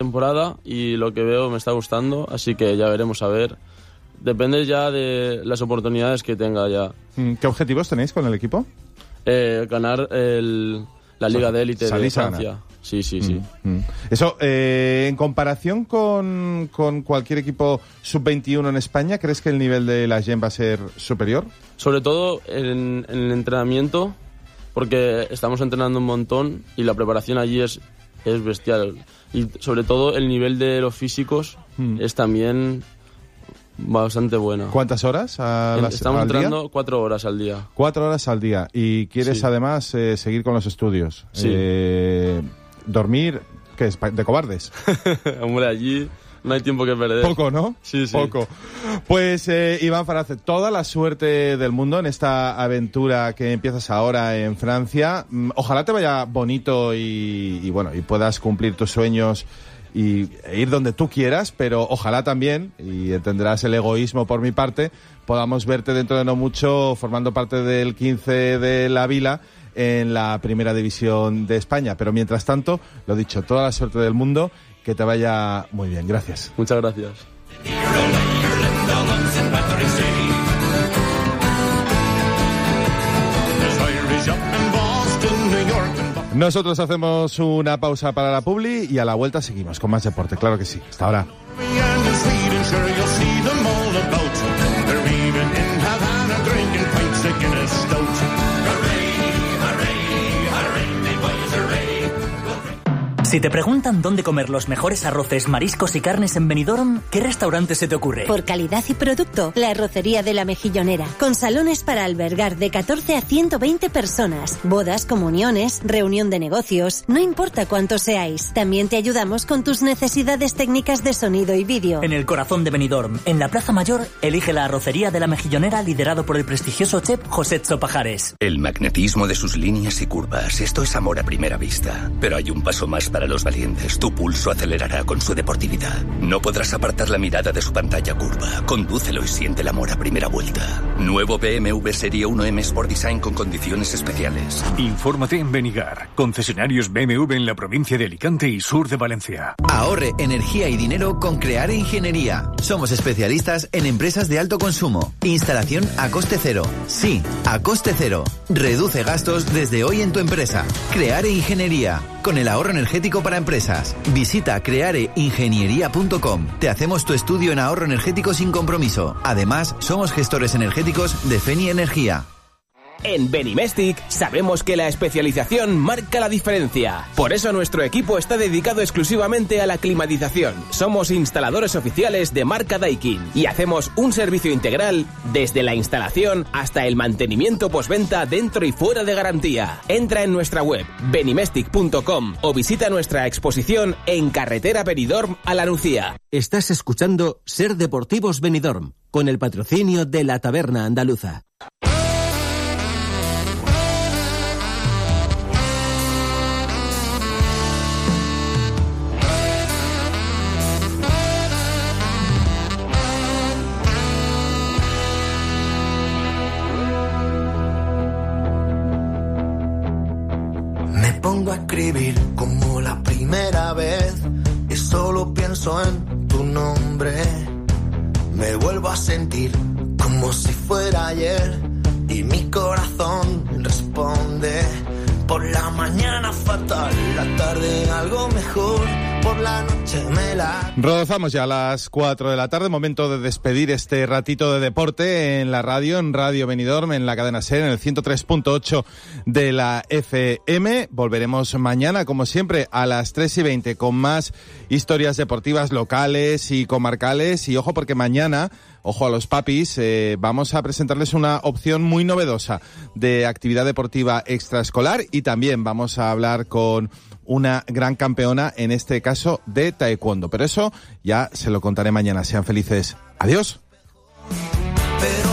temporada y lo que veo me está gustando, así que ya veremos a ver. Depende ya de las oportunidades que tenga ya. ¿Qué objetivos tenéis con el equipo? Ganar la Liga de Élite de Francia. Sí. Eso, en comparación con cualquier equipo sub-21 en España, ¿crees que el nivel de la GEM va a ser superior? Sobre todo en el entrenamiento, porque estamos entrenando un montón y la preparación allí es bestial. Y sobre todo el nivel de los físicos es también bastante bueno. ¿Cuántas horas Estamos al entrenando día? 4 horas al día. 4 horas al día. ¿Y quieres además seguir con los estudios? Sí. ¿Dormir? ¿Qué es? ¿De cobardes? Hombre, allí no hay tiempo que perder. Poco, ¿no? Sí. Poco. Pues Iván Farace, toda la suerte del mundo en esta aventura que empiezas ahora en Francia. Ojalá te vaya bonito y puedas cumplir tus sueños y ir donde tú quieras, pero ojalá también, y entenderás el egoísmo por mi parte, podamos verte dentro de no mucho formando parte del 15 de la Vila en la primera división de España. Pero mientras tanto, lo dicho, toda la suerte del mundo, que te vaya muy bien. Gracias. Muchas gracias. Nosotros hacemos una pausa para la publi y a la vuelta seguimos con más deporte, claro que sí. Hasta ahora. Si te preguntan dónde comer los mejores arroces, mariscos y carnes en Benidorm, ¿qué restaurante se te ocurre? Por calidad y producto, la Arrocería de la Mejillonera, con salones para albergar de 14 a 120 personas, bodas, comuniones, reunión de negocios, no importa cuántos seáis. También te ayudamos con tus necesidades técnicas de sonido y vídeo. En el corazón de Benidorm, en la Plaza Mayor, elige la Arrocería de la Mejillonera, liderado por el prestigioso chef José Pajares. El magnetismo de sus líneas y curvas, esto es amor a primera vista. Pero hay un paso más para los valientes. Tu pulso acelerará con su deportividad. No podrás apartar la mirada de su pantalla curva. Condúcelo y siente el amor a primera vuelta. Nuevo BMW Serie 1M Sport Design con condiciones especiales. Infórmate en Benigar, concesionarios BMW en la provincia de Alicante y sur de Valencia. Ahorre energía y dinero con Creare Ingeniería. Somos especialistas en empresas de alto consumo. Instalación a coste cero. Sí, a coste cero. Reduce gastos desde hoy en tu empresa. Creare Ingeniería. Con el ahorro energético para empresas. Visita creareingeniería.com. Te hacemos tu estudio en ahorro energético sin compromiso. Además, somos gestores energéticos de Feni Energía. En Benimestic sabemos que la especialización marca la diferencia. Por eso nuestro equipo está dedicado exclusivamente a la climatización. Somos instaladores oficiales de marca Daikin y hacemos un servicio integral desde la instalación hasta el mantenimiento postventa dentro y fuera de garantía. Entra en nuestra web benimestic.com o visita nuestra exposición en Carretera Benidorm a La Nucía. Estás escuchando Ser Deportivos Benidorm con el patrocinio de la Taberna Andaluza. Pongo a escribir como la primera vez y solo pienso en tu nombre. Me vuelvo a sentir como si fuera ayer y mi corazón responde. Por la mañana fatal, la tarde algo mejor, por la noche me la... Rozamos ya a las 4 de la tarde, momento de despedir este ratito de deporte en la radio, en Radio Benidorm, en la cadena SER, en el 103.8 de la FM. Volveremos mañana, como siempre, a las 3:20 con más historias deportivas locales y comarcales. Y ojo, porque mañana... Ojo a los papis, vamos a presentarles una opción muy novedosa de actividad deportiva extraescolar y también vamos a hablar con una gran campeona, en este caso de taekwondo. Pero eso ya se lo contaré mañana. Sean felices. Adiós. Pero